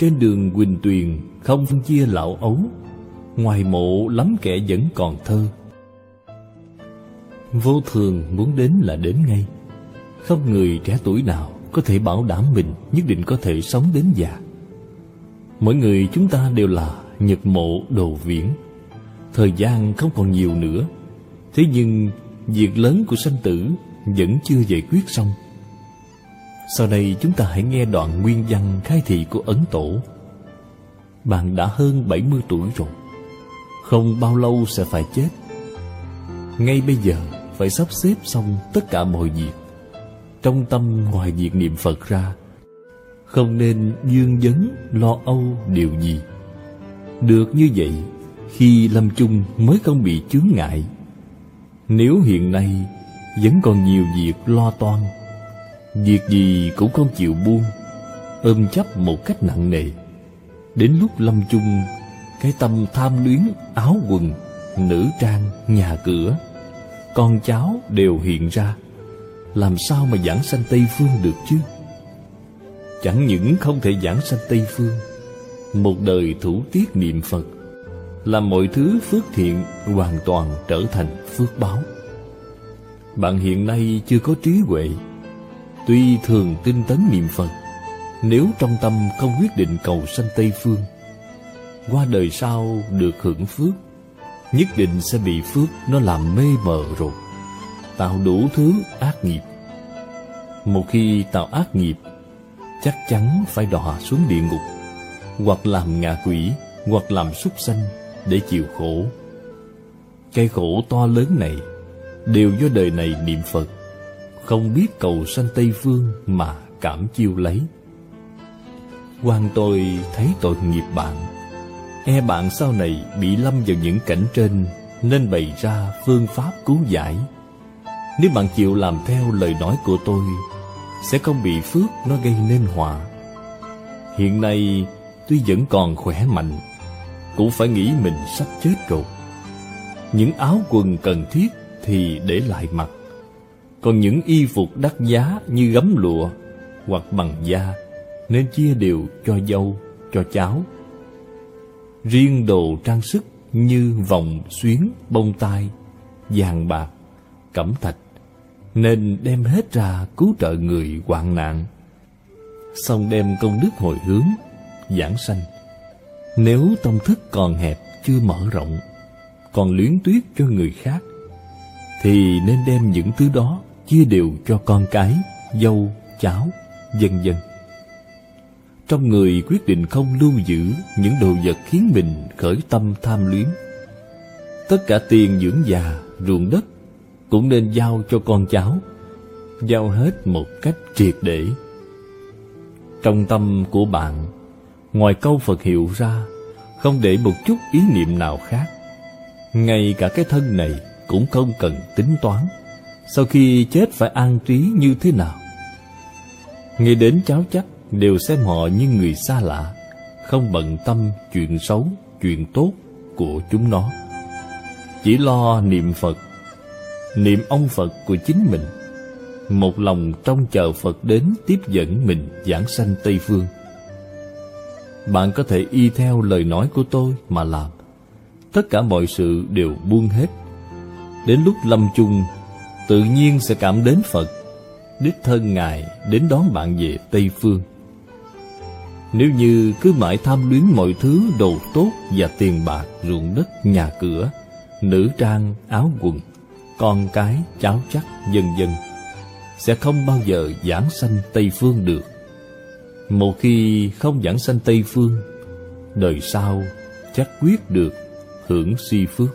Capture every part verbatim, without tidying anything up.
Trên đường Huỳnh Tuyền không phân chia lão ấu, ngoài mộ lắm kẻ vẫn còn thơ. Vô thường muốn đến là đến ngay. Không người trẻ tuổi nào có thể bảo đảm mình nhất định có thể sống đến già. Mỗi người chúng ta đều là nhật mộ đồ viễn. Thời gian không còn nhiều nữa. Thế nhưng việc lớn của sanh tử vẫn chưa giải quyết xong. Sau đây chúng ta hãy nghe đoạn nguyên văn khai thị của Ấn Tổ. Bạn đã hơn bảy mươi tuổi rồi, không bao lâu sẽ phải chết. Ngay bây giờ phải sắp xếp xong tất cả mọi việc. Trong tâm ngoài việc niệm Phật ra, không nên vương vấn lo âu điều gì. Được như vậy, khi lâm chung mới không bị chướng ngại. Nếu hiện nay vẫn còn nhiều việc lo toan, việc gì cũng không chịu buông, ôm chấp một cách nặng nề, đến lúc lâm chung, cái tâm tham luyến áo quần, nữ trang, nhà cửa, con cháu đều hiện ra, làm sao mà giảng sanh Tây Phương được chứ? Chẳng những không thể giảng sanh Tây Phương, một đời thủ tiết niệm Phật, làm mọi thứ phước thiện hoàn toàn trở thành phước báo. Bạn hiện nay chưa có trí huệ, tuy thường tinh tấn niệm Phật, nếu trong tâm không quyết định cầu sanh Tây Phương, qua đời sau được hưởng phước, nhất định sẽ bị phước nó làm mê mờ rồi, tạo đủ thứ ác nghiệp. Một khi tạo ác nghiệp, chắc chắn phải đọa xuống địa ngục, hoặc làm ngạ quỷ, hoặc làm súc sanh để chịu khổ. Cái khổ to lớn này đều do đời này niệm Phật, không biết cầu sanh Tây Phương mà cảm chiêu lấy. Quan tôi thấy tội nghiệp bạn, e bạn sau này bị lâm vào những cảnh trên, nên bày ra phương pháp cứu giải. Nếu bạn chịu làm theo lời nói của tôi, sẽ không bị phước nó gây nên họa. Hiện nay tuy vẫn còn khỏe mạnh, cũng phải nghĩ mình sắp chết rồi. Những áo quần cần thiết thì để lại mặc, còn những y phục đắt giá như gấm lụa hoặc bằng da nên chia đều cho dâu, cho cháu. Riêng đồ trang sức như vòng, xuyến, bông tai, vàng bạc, cẩm thạch nên đem hết ra cứu trợ người hoạn nạn, xong đem công đức hồi hướng, giảng sanh. Nếu tâm thức còn hẹp, chưa mở rộng, còn luyến tiếc cho người khác, thì nên đem những thứ đó chia đều cho con cái, dâu, cháu, vân vân. Trong người quyết định không lưu giữ những đồ vật khiến mình khởi tâm tham luyến. Tất cả tiền dưỡng già, ruộng đất cũng nên giao cho con cháu, giao hết một cách triệt để. Trong tâm của bạn, ngoài câu Phật hiệu ra, không để một chút ý niệm nào khác. Ngay cả cái thân này cũng không cần tính toán, sau khi chết phải an trí như thế nào. Nghĩ đến cháu chắc đều xem họ như người xa lạ, không bận tâm chuyện xấu, chuyện tốt của chúng nó. Chỉ lo niệm Phật, niệm ông Phật của chính mình, một lòng trông chờ Phật đến tiếp dẫn mình giảng sanh Tây Phương. Bạn có thể y theo lời nói của tôi mà làm, tất cả mọi sự đều buông hết. Đến lúc lâm chung, tự nhiên sẽ cảm đến Phật, đích thân Ngài đến đón bạn về Tây Phương. Nếu như cứ mãi tham luyến mọi thứ đồ tốt và tiền bạc, ruộng đất, nhà cửa, nữ trang, áo quần, con cái, cháu chắc, vân vân, sẽ không bao giờ giảng sanh Tây Phương được. Một khi không giảng sanh Tây Phương, đời sau chắc quyết được hưởng suy phước.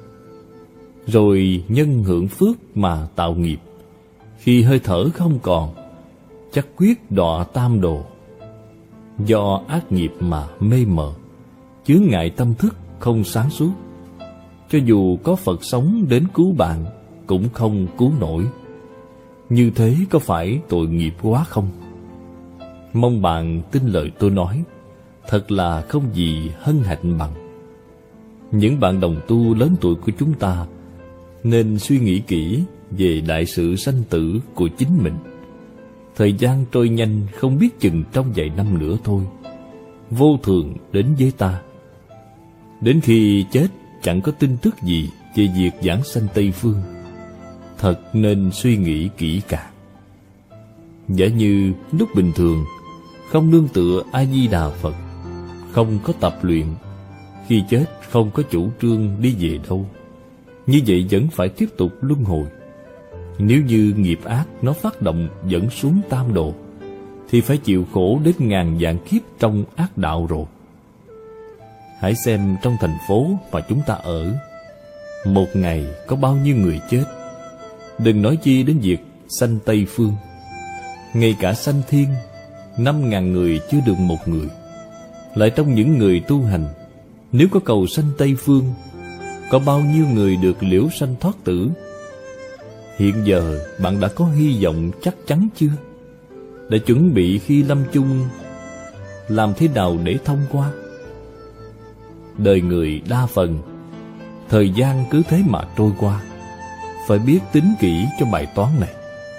Rồi nhân hưởng phước mà tạo nghiệp, khi hơi thở không còn, chắc quyết đọa tam đồ. Do ác nghiệp mà mê mờ, chướng ngại tâm thức không sáng suốt, cho dù có Phật sống đến cứu bạn, cũng không cứu nổi. Như thế có phải tội nghiệp quá không? Mong bạn tin lời tôi nói, thật là không gì hân hạnh bằng. Những bạn đồng tu lớn tuổi của chúng ta nên suy nghĩ kỹ về đại sự sanh tử của chính mình. Thời gian trôi nhanh, không biết chừng trong vài năm nữa thôi. vô thường đến với ta. Đến khi chết chẳng có tin tức gì về việc giảng sanh Tây Phương. Thật nên suy nghĩ kỹ càng. Giả như lúc bình thường không nương tựa A Di Đà Phật, không có tập luyện, khi chết không có chủ trương đi về đâu, như vậy vẫn phải tiếp tục luân hồi. Nếu như nghiệp ác nó phát động dẫn xuống tam độ, thì phải chịu khổ đến ngàn vạn kiếp trong ác đạo rồi. Hãy xem trong thành phố mà chúng ta ở, một ngày có bao nhiêu người chết. Đừng nói chi đến việc sanh Tây Phương. Ngay cả sanh thiên, năm ngàn người chưa được một người. Lại trong những người tu hành, nếu có cầu sanh Tây Phương, có bao nhiêu người được liễu sanh thoát tử? Hiện giờ bạn đã có hy vọng chắc chắn chưa? Đã chuẩn bị khi lâm chung làm thế nào để thông qua? Đời người đa phần, thời gian cứ thế mà trôi qua. Phải biết tính kỹ cho bài toán này.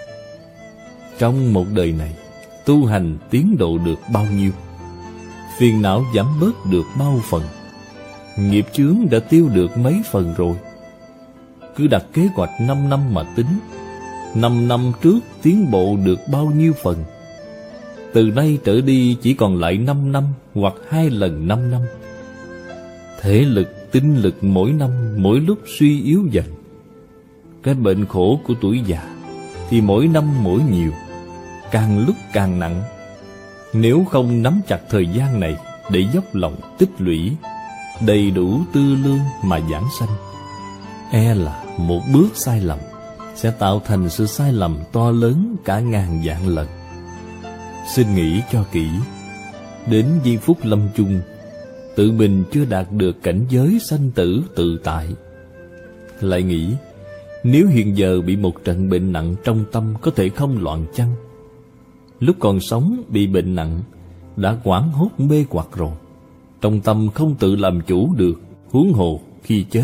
Trong một đời này, tu hành tiến độ được bao nhiêu? Phiền não giảm bớt được bao phần? Nghiệp chướng đã tiêu được mấy phần rồi? Cứ đặt kế hoạch năm năm mà tính. Năm năm trước tiến bộ được bao nhiêu phần? Từ nay trở đi chỉ còn lại năm năm hoặc hai lần năm năm. Thể lực, tinh lực mỗi năm mỗi lúc suy yếu dần. Cái bệnh khổ của tuổi già thì mỗi năm mỗi nhiều, càng lúc càng nặng. Nếu không nắm chặt thời gian này để dốc lòng tích lũy, đầy đủ tư lương mà giảng sanh, e là một bước sai lầm sẽ tạo thành sự sai lầm to lớn cả ngàn vạn lần. Xin nghĩ cho kỹ. Đến giây phút lâm chung, tự mình chưa đạt được cảnh giới sanh tử tự tại. Lại nghĩ, nếu hiện giờ bị một trận bệnh nặng trong tâm có thể không loạn chăng? Lúc còn sống bị bệnh nặng, đã hoảng hốt mê hoặc rồi, trong tâm không tự làm chủ được, huống hồ khi chết.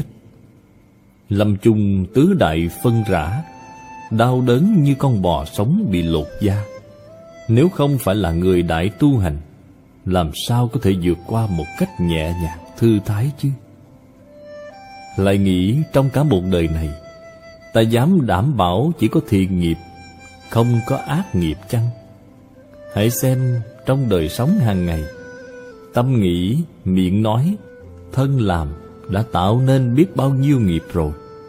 Lâm chung tứ đại phân rã, đau đớn như con bò sống bị lột da. Nếu không phải là người đại tu hành, làm sao có thể vượt qua một cách nhẹ nhàng, thư thái chứ? Lại nghĩ trong cả một đời này, ta dám đảm bảo chỉ có thiện nghiệp, không có ác nghiệp chăng? Hãy xem trong đời sống hàng ngày, tâm nghĩ, miệng nói, thân làm đã tạo nên biết bao nhiêu nghiệp rồi.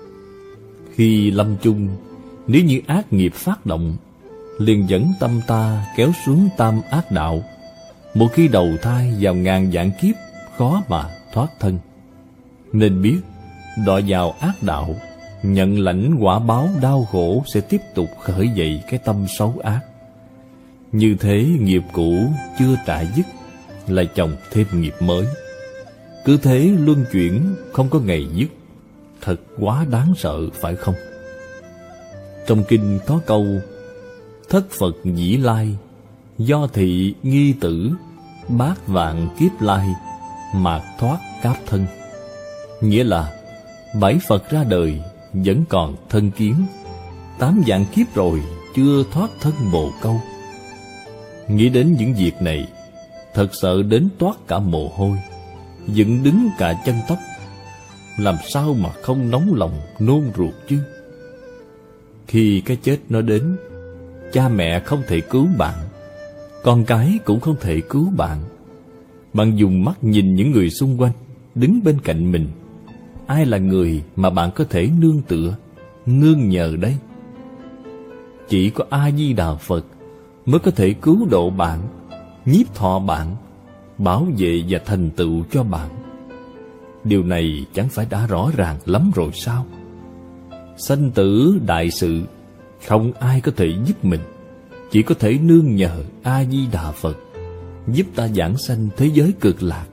Khi lâm chung, nếu như ác nghiệp phát động, liền dẫn tâm ta kéo xuống tam ác đạo. Một khi đầu thai vào ngàn vạn kiếp, khó mà thoát thân. Nên biết, đọa vào ác đạo, nhận lãnh quả báo đau khổ sẽ tiếp tục khởi dậy cái tâm xấu ác. Như thế nghiệp cũ chưa trả dứt, lại chồng thêm nghiệp mới. Cứ thế luân chuyển không có ngày dứt. Thật quá đáng sợ phải không? Trong kinh có câu: thất Phật dĩ lai, do thị nghi tử, bát vạn kiếp lai, mạt thoát cáp thân. Nghĩa là bảy Phật ra đời vẫn còn thân kiến, tám vạn kiếp rồi chưa thoát thân bồ câu. Nghĩ đến những việc này, thật sợ đến toát cả mồ hôi, dựng đứng cả chân tóc. Làm sao mà không nóng lòng nôn ruột chứ? Khi cái chết nó đến, cha mẹ không thể cứu bạn, con cái cũng không thể cứu bạn. Bạn dùng mắt nhìn những người xung quanh, đứng bên cạnh mình. Ai là người mà bạn có thể nương tựa, nương nhờ đây? Chỉ có A Di Đà Phật mới có thể cứu độ bạn, nhiếp thọ bạn, bảo vệ và thành tựu cho bạn. Điều này chẳng phải đã rõ ràng lắm rồi sao? Sanh tử đại sự, không ai có thể giúp mình, chỉ có thể nương nhờ A Di Đà Phật giúp ta giảng sanh thế giới cực lạc.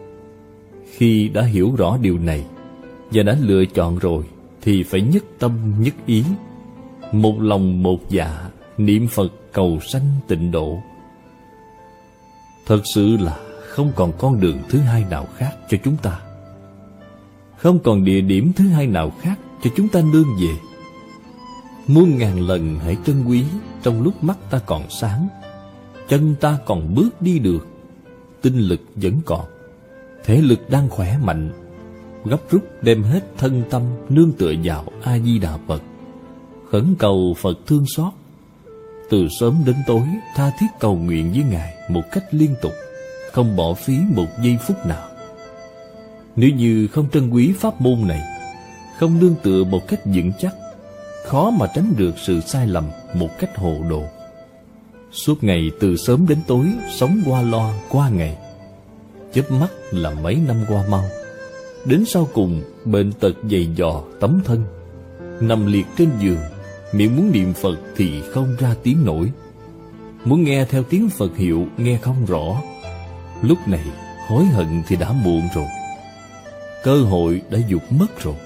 Khi đã hiểu rõ điều này và đã lựa chọn rồi, thì phải nhất tâm nhất ý, một lòng một dạ niệm Phật cầu sanh tịnh độ. Thật sự là không còn con đường thứ hai nào khác cho chúng ta, không còn địa điểm thứ hai nào khác cho chúng ta nương về. Muôn ngàn lần hãy trân quý trong lúc mắt ta còn sáng, chân ta còn bước đi được, tinh lực vẫn còn, thể lực đang khỏe mạnh, gấp rút đem hết thân tâm nương tựa vào A Di Đà Phật, khẩn cầu Phật thương xót, từ sớm đến tối tha thiết cầu nguyện với Ngài một cách liên tục, không bỏ phí một giây phút nào. Nếu như không trân quý pháp môn này, không nương tựa một cách vững chắc, khó mà tránh được sự sai lầm một cách hồ đồ. Suốt ngày từ sớm đến tối sống qua lo qua ngày, chớp mắt là mấy năm qua mau. Đến sau cùng bệnh tật dày dò tấm thân, nằm liệt trên giường, miệng muốn niệm Phật thì không ra tiếng nổi, muốn nghe theo tiếng Phật hiệu nghe không rõ. Lúc này hối hận thì đã muộn rồi, cơ hội đã vụt mất rồi.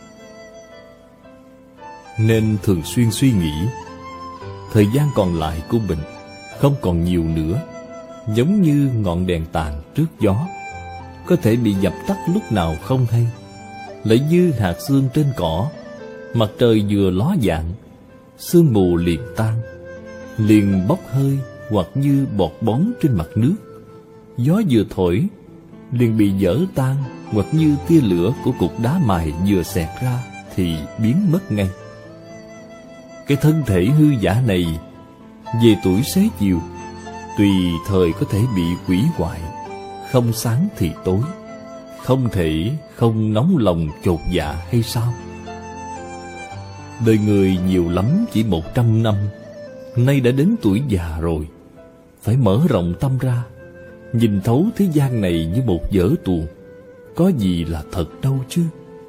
Nên thường xuyên suy nghĩ, thời gian còn lại của mình không còn nhiều nữa, giống như ngọn đèn tàn trước gió, có thể bị dập tắt lúc nào không hay. Lại như hạt sương trên cỏ, mặt trời vừa ló dạng, sương mù liền tan, liền bốc hơi, hoặc như bọt bóng trên mặt nước. Gió vừa thổi, liền bị vỡ tan, hoặc như tia lửa của cục đá mài vừa xẹt ra thì biến mất ngay. Cái thân thể hư giả này, về tuổi xế chiều, tùy thời có thể bị hủy hoại, không sáng thì tối, không thể không nóng lòng chột dạ hay sao? Đời người nhiều lắm chỉ một trăm năm, nay đã đến tuổi già rồi, phải mở rộng tâm ra, nhìn thấu thế gian này như một vở tuồng, có gì là thật đâu chứ.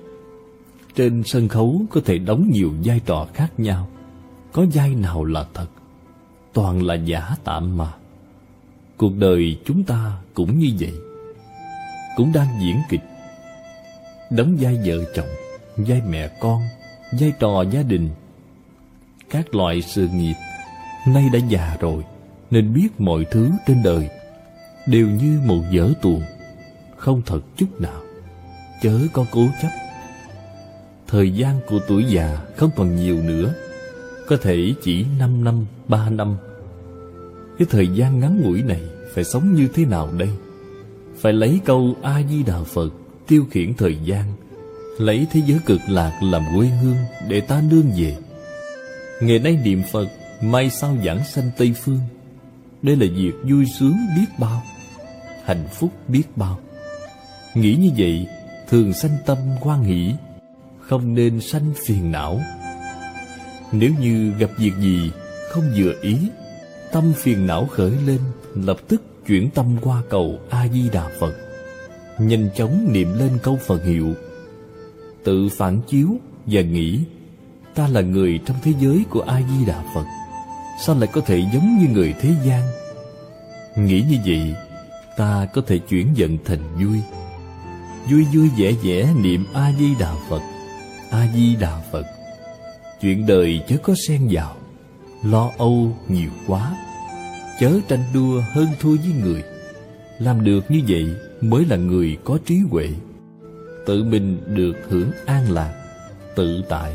Trên sân khấu có thể đóng nhiều vai trò khác nhau, có vai nào là thật, toàn là giả tạm mà. Cuộc đời chúng ta cũng như vậy, cũng đang diễn kịch, đóng vai vợ chồng, vai mẹ con, vai trò gia đình, các loại sự nghiệp. Nay đã già rồi, nên biết mọi thứ trên đời đều như một vở tuồng, không thật chút nào, chớ có cố chấp. Thời gian của tuổi già không còn nhiều nữa, có thể chỉ năm năm, ba năm. Cái thời gian ngắn ngủi này phải sống như thế nào đây? Phải lấy câu A Di Đà Phật tiêu khiển thời gian, lấy thế giới cực lạc làm quê hương để ta nương về. Ngày nay niệm Phật, mai sau giảng sanh Tây Phương. Đây là việc vui sướng biết bao, hạnh phúc biết bao. Nghĩ như vậy thường sanh tâm hoan hỷ, không nên sanh phiền não. Nếu như gặp việc gì không vừa ý, tâm phiền não khởi lên, lập tức chuyển tâm qua cầu A Di Đà Phật, nhanh chóng niệm lên câu Phật hiệu, tự phản chiếu và nghĩ: ta là người trong thế giới của A Di Đà Phật, sao lại có thể giống như người thế gian? Nghĩ như vậy, ta có thể chuyển giận thành vui, vui vui vẻ vẻ niệm A Di Đà Phật, A Di Đà Phật. Chuyện đời chớ có xen vào, lo âu nhiều quá, chớ tranh đua hơn thua với người. Làm được như vậy mới là người có trí huệ, tự mình được hưởng an lạc, tự tại.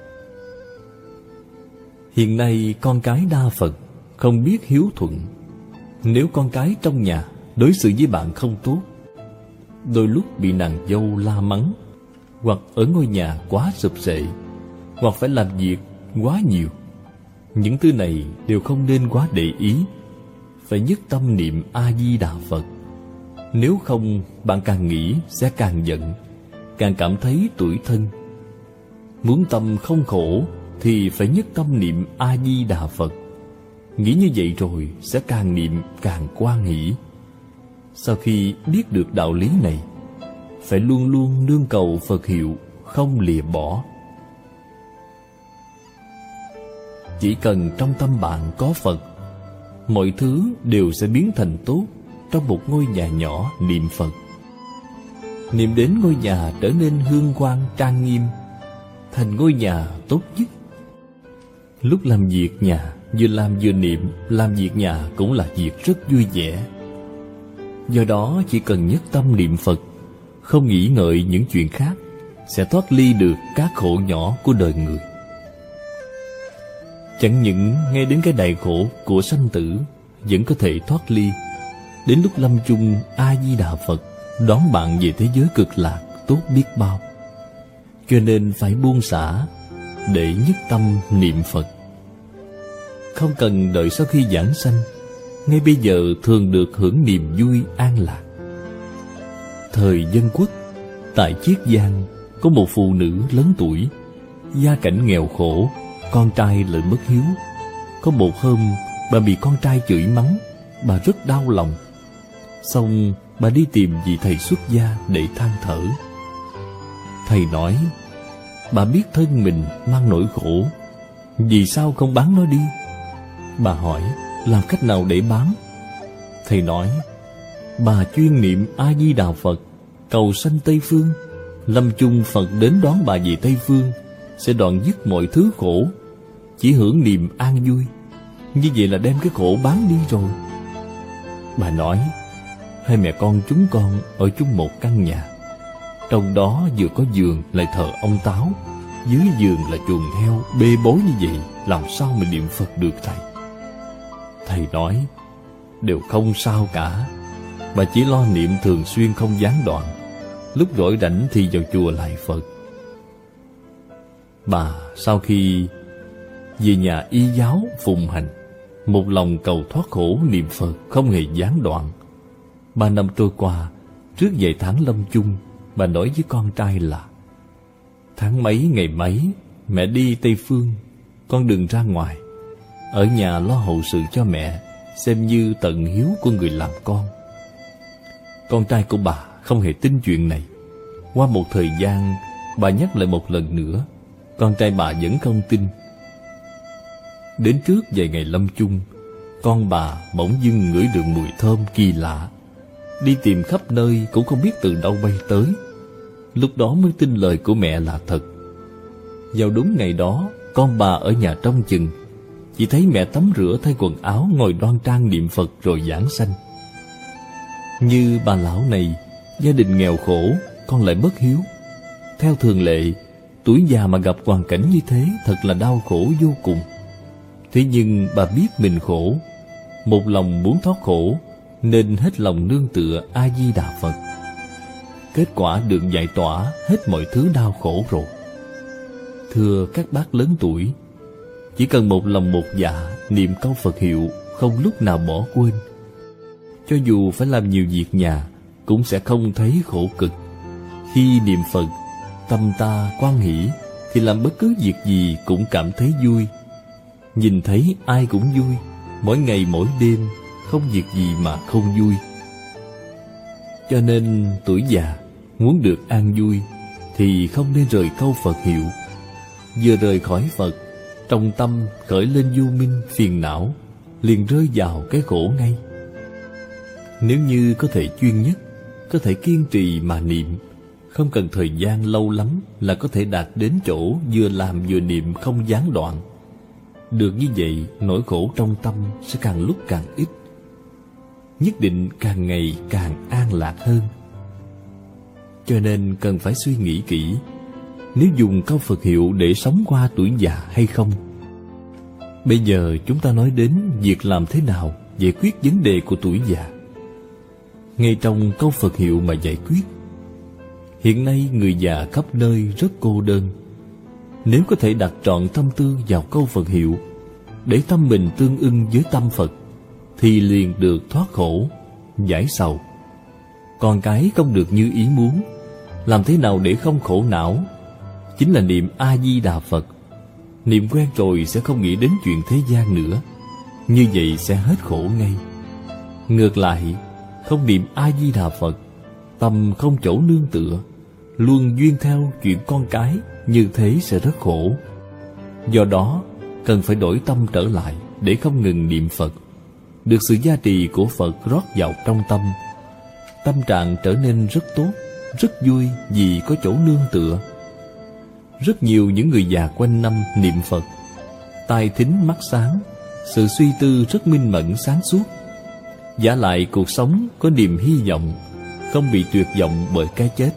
Hiện nay con cái đa phần không biết hiếu thuận. Nếu con cái trong nhà đối xử với bạn không tốt, đôi lúc bị nàng dâu la mắng, hoặc ở ngôi nhà quá sụp sệ, hoặc phải làm việc quá nhiều. Những thứ này đều không nên quá để ý, phải nhất tâm niệm A Di Đà Phật. Nếu không, bạn càng nghĩ sẽ càng giận, càng cảm thấy tủi thân. Muốn tâm không khổ thì phải nhất tâm niệm A Di Đà Phật. Nghĩ như vậy rồi sẽ càng niệm càng hoan hỷ. Sau khi biết được đạo lý này, phải luôn luôn nương cầu Phật hiệu, không lìa bỏ. Chỉ cần trong tâm bạn có Phật, mọi thứ đều sẽ biến thành tốt. Trong một ngôi nhà nhỏ niệm Phật, niệm đến ngôi nhà trở nên hương quang trang nghiêm, thành ngôi nhà tốt nhất. Lúc làm việc nhà, vừa làm vừa niệm, làm việc nhà cũng là việc rất vui vẻ. Do đó chỉ cần nhất tâm niệm Phật, không nghĩ ngợi những chuyện khác, sẽ thoát ly được các khổ nhỏ của đời người. Chẳng những nghe đến cái đại khổ của sanh tử vẫn có thể thoát ly, Đến lúc lâm chung, A-di-đà Phật đón bạn về thế giới cực lạc tốt biết bao. Cho nên phải buông xả để nhất tâm niệm Phật. Không cần đợi sau khi giảng sanh, ngay bây giờ thường được hưởng niềm vui an lạc. Thời Dân Quốc, tại Chiết Giang có một phụ nữ lớn tuổi, gia cảnh nghèo khổ, con trai lại bất hiếu. Có một hôm bà bị con trai chửi mắng, bà rất đau lòng. Xong bà đi tìm vị thầy xuất gia để than thở. Thầy nói, bà biết thân mình mang nỗi khổ, vì sao không bán nó đi? Bà hỏi, làm cách nào để bán? Thầy nói, bà chuyên niệm A-di-đà Phật, cầu sanh Tây Phương. Lâm chung Phật đến đón bà về Tây Phương, sẽ đoạn dứt mọi thứ khổ, chỉ hưởng niềm an vui. Như vậy là đem cái khổ bán đi rồi. Bà nói, hai mẹ con chúng con ở chung một căn nhà, trong đó vừa có giường lại thờ ông Táo, dưới giường là chuồng heo, bê bối như vậy, làm sao mà niệm Phật được thầy? Thầy nói, đều không sao cả, bà chỉ lo niệm thường xuyên không gián đoạn, lúc rỗi rảnh thì vào chùa lại Phật. Bà sau khi về nhà y giáo phụng hành, một lòng cầu thoát khổ niệm Phật không hề gián đoạn. Ba năm trôi qua, trước vài tháng lâm chung, bà nói với con trai là, tháng mấy ngày mấy mẹ đi Tây Phương, con đừng ra ngoài, ở nhà lo hậu sự cho mẹ, xem như tận hiếu của người làm con. Con trai của bà không hề tin chuyện này. Qua một thời gian, bà nhắc lại một lần nữa, con trai bà vẫn không tin. Đến trước vài ngày lâm chung, con bà bỗng dưng ngửi được mùi thơm kỳ lạ, đi tìm khắp nơi cũng không biết từ đâu bay tới. Lúc đó mới tin lời của mẹ là thật. Vào đúng ngày đó, con bà ở nhà trông chừng, chỉ thấy mẹ tắm rửa thay quần áo, ngồi đoan trang niệm Phật rồi giảng sanh. Như bà lão này, gia đình nghèo khổ, con lại bất hiếu. Theo thường lệ, tuổi già mà gặp hoàn cảnh như thế thật là đau khổ vô cùng. Thế nhưng bà biết mình khổ, một lòng muốn thoát khổ, nên hết lòng nương tựa A-di-đà Phật. Kết quả được giải tỏa hết mọi thứ đau khổ rồi. Thưa các bác lớn tuổi, chỉ cần một lòng một dạ niệm câu Phật hiệu, không lúc nào bỏ quên, cho dù phải làm nhiều việc nhà cũng sẽ không thấy khổ cực. Khi niệm Phật, tâm ta hoan hỷ thì làm bất cứ việc gì cũng cảm thấy vui. Nhìn thấy ai cũng vui, mỗi ngày mỗi đêm không việc gì mà không vui. Cho nên tuổi già muốn được an vui thì không nên rời câu Phật hiệu. Vừa rời khỏi Phật, trong tâm khởi lên vô minh phiền não, liền rơi vào cái khổ ngay. Nếu như có thể chuyên nhất, có thể kiên trì mà niệm, không cần thời gian lâu lắm là có thể đạt đến chỗ vừa làm vừa niệm không gián đoạn. Được như vậy, nỗi khổ trong tâm sẽ càng lúc càng ít, nhất định càng ngày càng an lạc hơn. Cho nên cần phải suy nghĩ kỹ, nếu dùng câu Phật hiệu để sống qua tuổi già hay không. Bây giờ chúng ta nói đến việc làm thế nào giải quyết vấn đề của tuổi già. Ngay trong câu Phật hiệu mà giải quyết. Hiện nay người già khắp nơi rất cô đơn. Nếu có thể đặt trọn tâm tư vào câu Phật hiệu, để tâm mình tương ưng với tâm Phật, thì liền được thoát khổ, giải sầu. Còn cái không được như ý muốn, làm thế nào để không khổ não? Chính là niệm A-di-đà Phật. Niệm quen rồi sẽ không nghĩ đến chuyện thế gian nữa, như vậy sẽ hết khổ ngay. Ngược lại, không niệm A-di-đà Phật, tâm không chỗ nương tựa, luôn duyên theo chuyện con cái, như thế sẽ rất khổ. Do đó, cần phải đổi tâm trở lại để không ngừng niệm Phật, được sự gia trì của Phật rót vào trong tâm. Tâm trạng trở nên rất tốt, rất vui vì có chỗ nương tựa. Rất nhiều những người già quanh năm niệm Phật, tai thính mắt sáng, sự suy tư rất minh mẫn sáng suốt. Vả lại cuộc sống có niềm hy vọng, không bị tuyệt vọng bởi cái chết.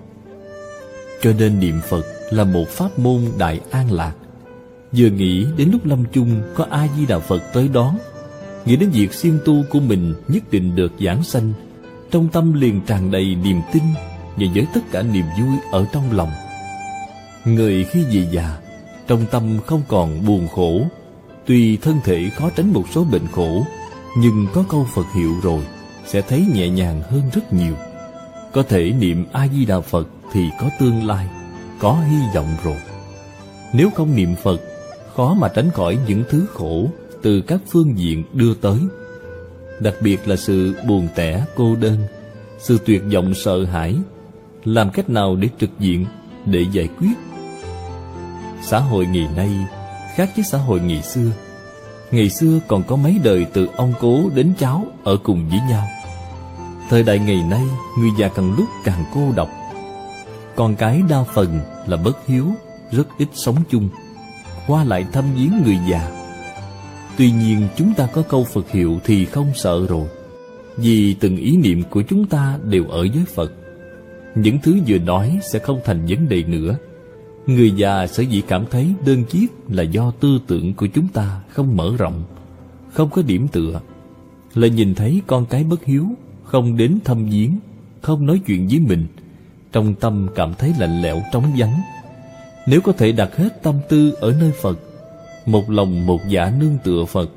Cho nên niệm Phật là một pháp môn đại an lạc. Vừa nghĩ đến lúc lâm chung có A-di-đà Phật tới đón, nghĩ đến việc siêng tu của mình nhất định được giảng sanh, trong tâm liền tràn đầy niềm tin và với tất cả niềm vui ở trong lòng. Người khi về già, trong tâm không còn buồn khổ. Tuy thân thể khó tránh một số bệnh khổ, nhưng có câu Phật hiệu rồi sẽ thấy nhẹ nhàng hơn rất nhiều. Có thể niệm A-di-đà Phật thì có tương lai, có hy vọng rồi. Nếu không niệm Phật, khó mà tránh khỏi những thứ khổ từ các phương diện đưa tới. Đặc biệt là sự buồn tẻ, cô đơn, sự tuyệt vọng sợ hãi. Làm cách nào để trực diện, để giải quyết? Xã hội ngày nay khác với xã hội ngày xưa. Ngày xưa còn có mấy đời từ ông cố đến cháu ở cùng với nhau. Thời đại ngày nay, người già càng lúc càng cô độc. Con cái đa phần là bất hiếu, rất ít sống chung, qua lại thăm viếng người già. Tuy nhiên chúng ta có câu Phật hiệu thì không sợ rồi, vì từng ý niệm của chúng ta đều ở với Phật. Những thứ vừa nói sẽ không thành vấn đề nữa. Người già sở dĩ cảm thấy đơn chiếc là do tư tưởng của chúng ta không mở rộng, không có điểm tựa. Là nhìn thấy con cái bất hiếu, không đến thăm viếng, không nói chuyện với mình, trong tâm cảm thấy lạnh lẽo trống vắng. Nếu có thể đặt hết tâm tư ở nơi Phật, một lòng một dạ nương tựa Phật,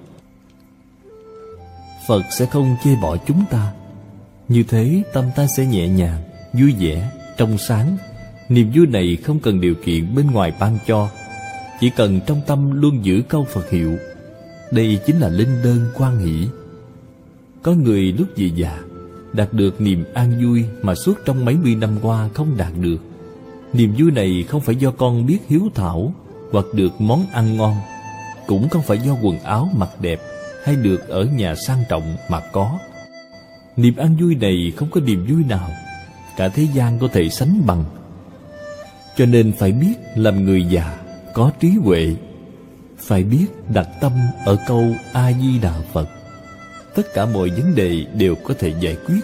Phật sẽ không chê bỏ chúng ta. Như thế tâm ta sẽ nhẹ nhàng, vui vẻ, trong sáng. Niềm vui này không cần điều kiện bên ngoài ban cho, chỉ cần trong tâm luôn giữ câu Phật hiệu. Đây chính là linh đơn quan hỷ. Có người lúc về già đạt được niềm an vui mà suốt trong mấy mươi năm qua không đạt được. Niềm vui này không phải do con biết hiếu thảo hoặc được món ăn ngon, cũng không phải do quần áo mặc đẹp hay được ở nhà sang trọng mà có. Niềm an vui này không có niềm vui nào cả thế gian có thể sánh bằng. Cho nên phải biết làm người già có trí huệ, phải biết đặt tâm ở câu A-di-đà Phật. Tất cả mọi vấn đề đều có thể giải quyết.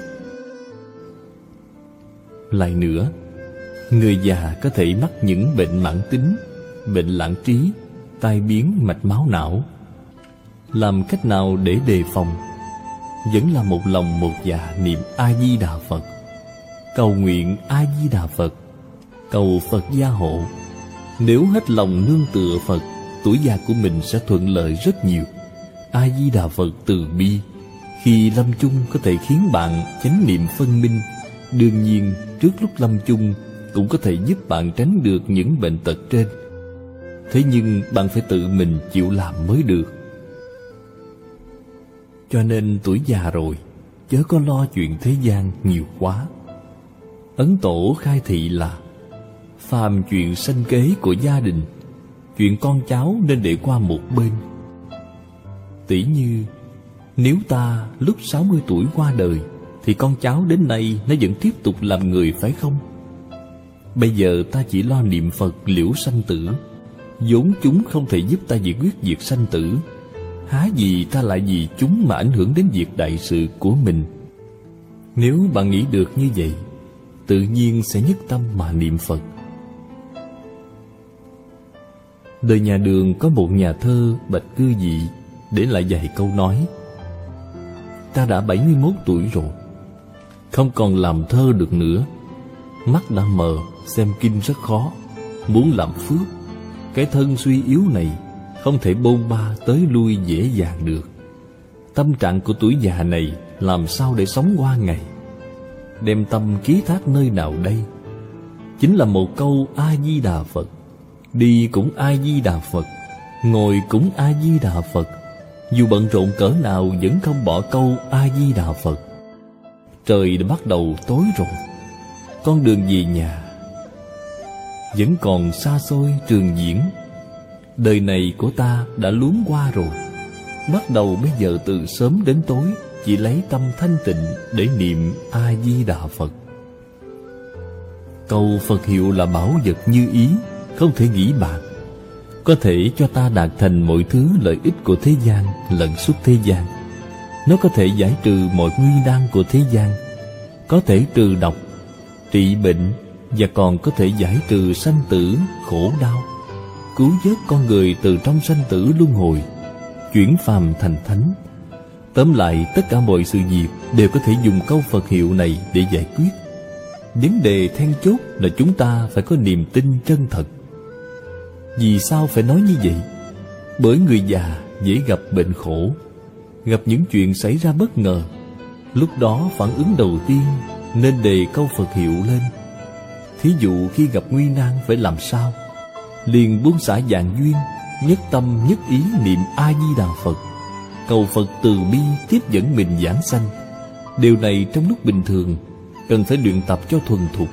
Lại nữa, người già có thể mắc những bệnh mãn tính, bệnh lãng trí, tai biến mạch máu não. Làm cách nào để đề phòng? Vẫn là một lòng một dạ niệm A-di-đà Phật, cầu nguyện A-di-đà Phật, cầu Phật gia hộ. Nếu hết lòng nương tựa Phật, tuổi già của mình sẽ thuận lợi rất nhiều. A-di-đà Phật từ bi, khi lâm chung có thể khiến bạn chánh niệm phân minh. Đương nhiên, trước lúc lâm chung cũng có thể giúp bạn tránh được những bệnh tật trên. Thế nhưng bạn phải tự mình chịu làm mới được. Cho nên tuổi già rồi, chớ có lo chuyện thế gian nhiều quá. Ấn Tổ khai thị là phàm chuyện sanh kế của gia đình, chuyện con cháu nên để qua một bên. Tỉ như nếu ta lúc sáu mươi tuổi qua đời, thì con cháu đến nay nó vẫn tiếp tục làm người phải không? Bây giờ ta chỉ lo niệm Phật liễu sanh tử, vốn chúng không thể giúp ta giải quyết việc sanh tử. Há gì ta lại vì chúng mà ảnh hưởng đến việc đại sự của mình. Nếu bạn nghĩ được như vậy, tự nhiên sẽ nhất tâm mà niệm Phật. Đời nhà Đường có một nhà thơ bạch cư dị để lại vài câu nói: ta đã bảy mươi mốt tuổi rồi, không còn làm thơ được nữa. Mắt đã mờ, xem kinh rất khó. Muốn làm phước, cái thân suy yếu này không thể bôn ba tới lui dễ dàng được. Tâm trạng của tuổi già này làm sao để sống qua ngày? Đem tâm ký thác nơi nào đây? Chính là một câu A-di-đà Phật. Đi cũng A-di-đà Phật, ngồi cũng A-di-đà Phật. Dù bận rộn cỡ nào vẫn không bỏ câu A-di-đà Phật. Trời đã bắt đầu tối rồi, con đường về nhà vẫn còn xa xôi trường diễn. Đời này của ta đã luống qua rồi. Bắt đầu bây giờ từ sớm đến tối, chỉ lấy tâm thanh tịnh để niệm A-di-đà Phật. Câu Phật hiệu là bảo vật như ý, không thể nghĩ bạc. Có thể cho ta đạt thành mọi thứ lợi ích của thế gian lẫn suốt thế gian. Nó có thể giải trừ mọi nguy nan của thế gian, có thể trừ độc, trị bệnh, và còn có thể giải trừ sanh tử, khổ đau, cứu vớt con người từ trong sanh tử luân hồi, chuyển phàm thành thánh. Tóm lại, tất cả mọi sự việc đều có thể dùng câu Phật hiệu này để giải quyết. Vấn đề then chốt là chúng ta phải có niềm tin chân thật. Vì sao phải nói như vậy? Bởi người già dễ gặp bệnh khổ, gặp những chuyện xảy ra bất ngờ. Lúc đó phản ứng đầu tiên nên đề câu Phật hiệu lên. Thí dụ khi gặp nguy nan phải làm sao? Liền buông xả vạn duyên, nhất tâm nhất ý niệm A-di-đà Phật, cầu Phật từ bi tiếp dẫn mình giảng sanh. Điều này trong lúc bình thường cần phải luyện tập cho thuần thục.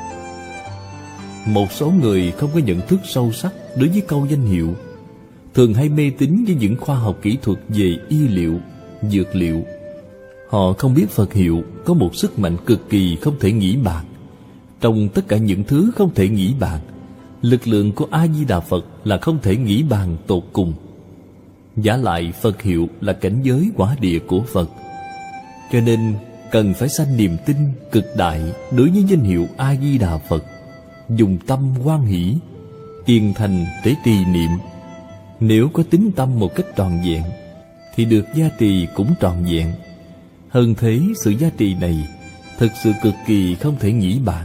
Một số người không có nhận thức sâu sắc đối với câu danh hiệu, thường hay mê tín với những khoa học kỹ thuật về y liệu, dược liệu. Họ không biết Phật hiệu có một sức mạnh cực kỳ không thể nghĩ bàn. Trong tất cả những thứ không thể nghĩ bàn, lực lượng của A-di-đà Phật là không thể nghĩ bàn tột cùng. Vả lại Phật hiệu là cảnh giới quả địa của Phật, cho nên cần phải sanh niềm tin cực đại đối với danh hiệu A-di-đà Phật, dùng tâm hoan hỷ, kiên thành để trì niệm. Nếu có tín tâm một cách trọn vẹn thì được gia trì cũng trọn vẹn. Hơn thế, sự gia trì này thực sự cực kỳ không thể nghĩ bàn.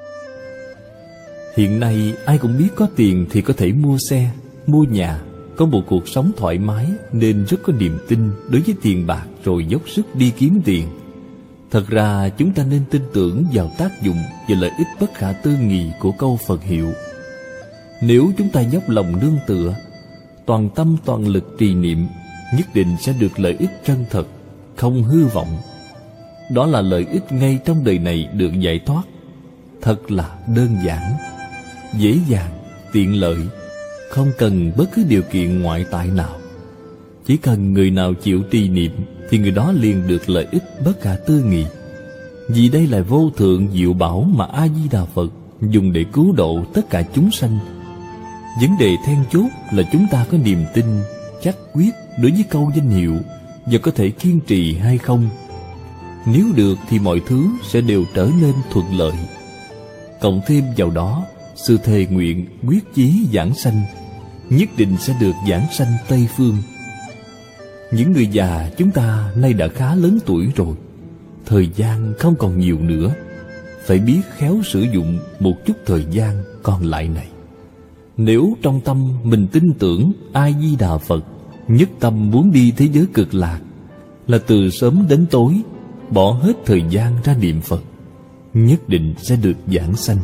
Hiện nay ai cũng biết có tiền thì có thể mua xe, mua nhà, có một cuộc sống thoải mái, nên rất có niềm tin đối với tiền bạc rồi dốc sức đi kiếm tiền. Thật ra chúng ta nên tin tưởng vào tác dụng và lợi ích bất khả tư nghị của câu Phật hiệu. Nếu chúng ta dốc lòng nương tựa, toàn tâm toàn lực trì niệm, nhất định sẽ được lợi ích chân thật, không hư vọng. Đó là lợi ích ngay trong đời này được giải thoát. Thật là đơn giản, dễ dàng, tiện lợi, không cần bất cứ điều kiện ngoại tại nào. Chỉ cần người nào chịu trì niệm thì người đó liền được lợi ích bất khả tư nghị. Vì đây là vô thượng diệu bảo mà A-di-đà Phật dùng để cứu độ tất cả chúng sanh. Vấn đề then chốt là chúng ta có niềm tin chắc quyết đối với câu danh hiệu và có thể kiên trì hay không. Nếu được thì mọi thứ sẽ đều trở nên thuận lợi. Cộng thêm vào đó sự thề nguyện quyết chí giảng sanh, nhất định sẽ được giảng sanh Tây Phương. Những người già chúng ta nay đã khá lớn tuổi rồi, thời gian không còn nhiều nữa, phải biết khéo sử dụng một chút thời gian còn lại này. Nếu trong tâm mình tin tưởng A-di-đà Phật, nhất tâm muốn đi thế giới cực lạc, là từ sớm đến tối bỏ hết thời gian ra niệm Phật, nhất định sẽ được giảng sanh.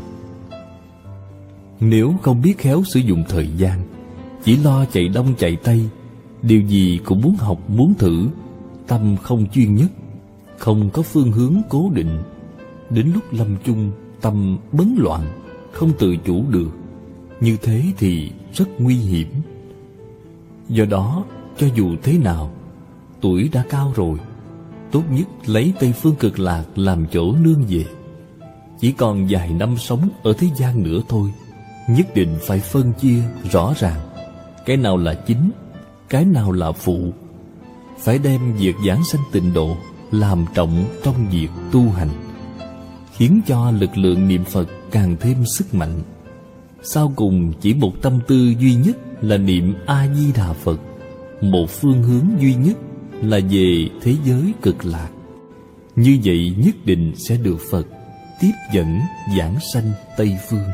Nếu không biết khéo sử dụng thời gian, chỉ lo chạy đông chạy tây, điều gì cũng muốn học muốn thử, tâm không chuyên nhất, không có phương hướng cố định, đến lúc lâm chung tâm bấn loạn, không tự chủ được, như thế thì rất nguy hiểm. Do đó, cho dù thế nào, tuổi đã cao rồi, tốt nhất lấy Tây Phương Cực Lạc làm chỗ nương về. Chỉ còn vài năm sống ở thế gian nữa thôi, nhất định phải phân chia rõ ràng cái nào là chính, cái nào là phụ. Phải đem việc giảng sanh tịnh độ làm trọng trong việc tu hành, khiến cho lực lượng niệm Phật càng thêm sức mạnh. Sau cùng chỉ một tâm tư duy nhất là niệm A-di-đà Phật, một phương hướng duy nhất là về thế giới cực lạc. Như vậy nhất định sẽ được Phật tiếp dẫn giảng sanh Tây Phương.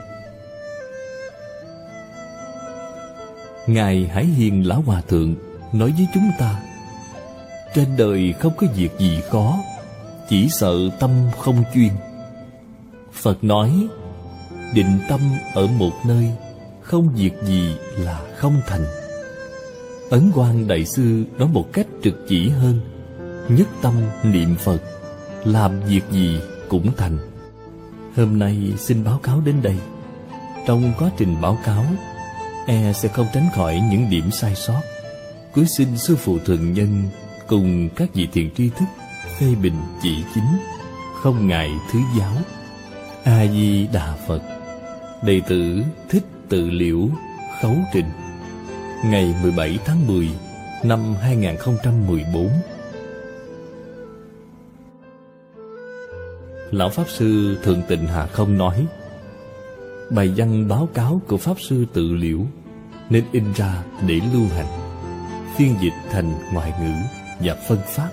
Ngài Hải Hiền Lão Hòa Thượng nói với chúng ta: trên đời không có việc gì khó, chỉ sợ tâm không chuyên. Phật nói: định tâm ở một nơi, không việc gì là không thành. Ấn Quang Đại Sư nói một cách trực chỉ hơn: nhất tâm niệm Phật, làm việc gì cũng thành. Hôm nay xin báo cáo đến đây. Trong quá trình báo cáo, e sẽ không tránh khỏi những điểm sai sót. Cuối xin Sư Phụ Thượng Nhân cùng các vị thiện tri thức phê bình chỉ chính, không ngại thứ giáo. A-di-đà Phật. Đệ tử Thích Tự Liễu khấu trình ngày mười bảy tháng mười năm hai nghìn không trăm mười bốn. Lão Pháp Sư Thượng Tịnh Hà Không nói: bài văn báo cáo của Pháp Sư Tự Liễu nên in ra để lưu hành, phiên dịch thành ngoại ngữ và phân phát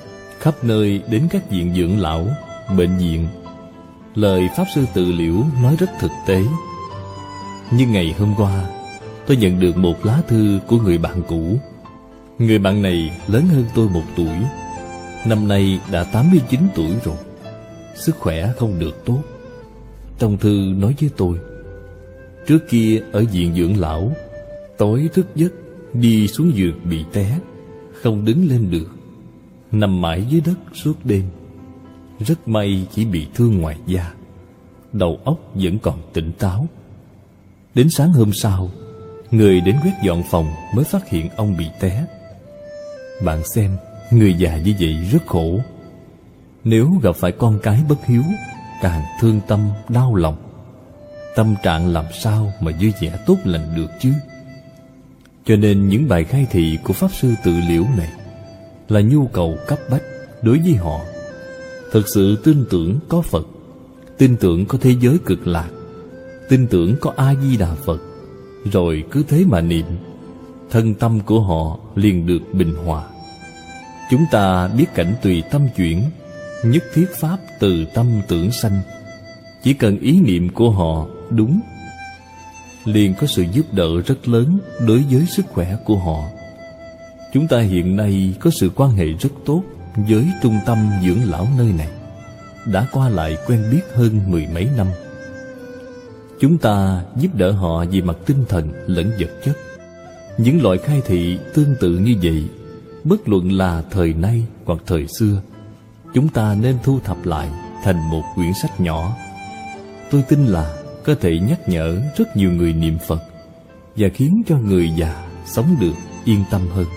khắp nơi đến các viện dưỡng lão, bệnh viện. Lời Pháp Sư Tự Liễu nói rất thực tế. Nhưng ngày hôm qua, tôi nhận được một lá thư của người bạn cũ. Người bạn này lớn hơn tôi một tuổi, năm nay đã tám mươi chín tuổi rồi, sức khỏe không được tốt. Trong thư nói với tôi, trước kia ở viện dưỡng lão, tối thức giấc đi xuống giường bị té, không đứng lên được, nằm mãi dưới đất suốt đêm. Rất may chỉ bị thương ngoài da, đầu óc vẫn còn tỉnh táo. Đến sáng hôm sau, người đến quét dọn phòng mới phát hiện ông bị té. Bạn xem, người già như vậy rất khổ. Nếu gặp phải con cái bất hiếu, càng thương tâm, đau lòng. Tâm trạng làm sao mà vui vẻ tốt lành được chứ? Cho nên những bài khai thị của Pháp Sư Tự Liễu này là nhu cầu cấp bách đối với họ. Thực sự tin tưởng có Phật, tin tưởng có thế giới cực lạc, tin tưởng có A-di-đà Phật, rồi cứ thế mà niệm, thân tâm của họ liền được bình hòa. Chúng ta biết cảnh tùy tâm chuyển, nhất thiết pháp từ tâm tưởng sanh. Chỉ cần ý niệm của họ đúng, liền có sự giúp đỡ rất lớn đối với sức khỏe của họ. Chúng ta hiện nay có sự quan hệ rất tốt với trung tâm dưỡng lão nơi này, đã qua lại quen biết hơn mười mấy năm. Chúng ta giúp đỡ họ về mặt tinh thần lẫn vật chất. Những loại khai thị tương tự như vậy, bất luận là thời nay hoặc thời xưa, chúng ta nên thu thập lại thành một quyển sách nhỏ. Tôi tin là có thể nhắc nhở rất nhiều người niệm Phật và khiến cho người già sống được yên tâm hơn.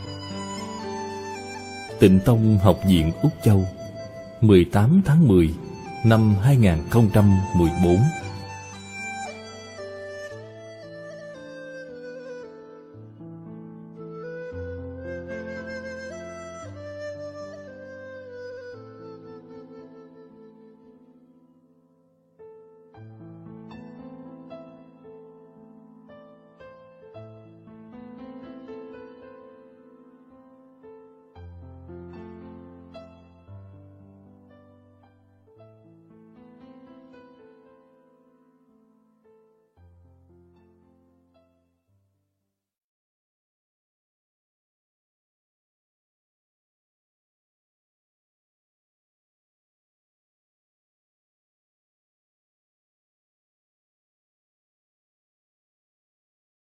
Tịnh Tông Học viện Úc Châu, mười tám tháng mười năm hai nghìn không trăm mười bốn.